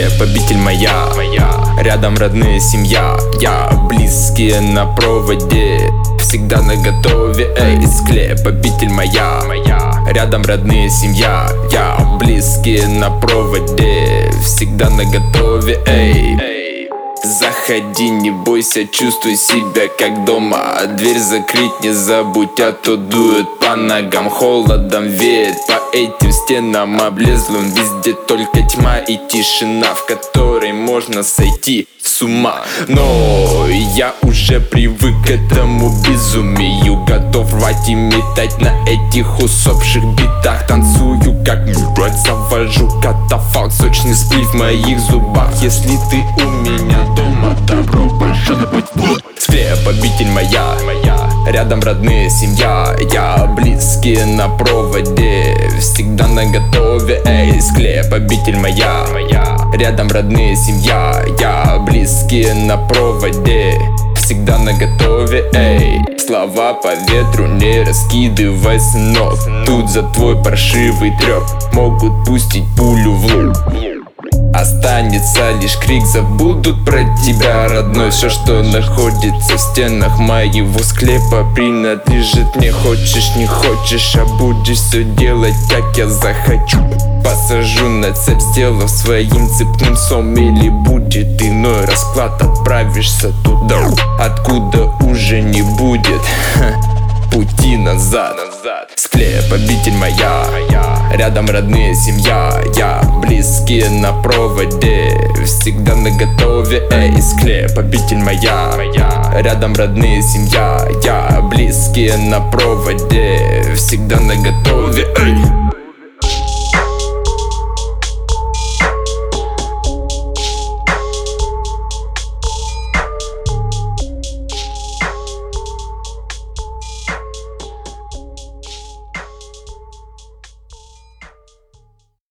Склеп, обитель моя, рядом родные, семья, я, близкие на проводе, всегда наготове. Эй, склеп, обитель моя, рядом родные, семья, я, близкие на проводе, всегда наготове. Эй, заходи, не бойся, чувствуй себя как дома. Дверь закрыть не забудь, а то дует по ногам, холодом веет по этим стенам облезлым. Везде только тьма и тишина, в которой можно сойти с ума. Но я уже привык к этому безумию, готов рвать и метать на этих усопших битах. Танцую как мурат, завожу катафалк, сочный сплив в моих зубах. Если ты у меня дома, добро пожаловать в клуб. Склеп, обитель моя, рядом родные, семья, я, близкие на проводе, всегда наготове. Эй, склеп, обитель моя, рядом родные, семья, я, близкие на проводе, всегда наготове. Эй, слова по ветру не раскидывай, сынок. Тут за твой паршивый трёп могут пустить пулю в лоб. Останется лишь крик, забудут про тебя, родной. Все, что находится в стенах моего склепа, принадлежит мне. Хочешь, не хочешь, а будешь все делать, как я захочу. Посажу на цепь, сделав своим цепным псом. Или будет иной расклад, отправишься туда, откуда уже не будет пути назад. Склеп, обитель моя, рядом родные, семья, я, близкие на проводе, всегда наготове. Эй, склеп, обитель моя, рядом родные, семья, я, близкие на проводе, всегда наготове. Эй.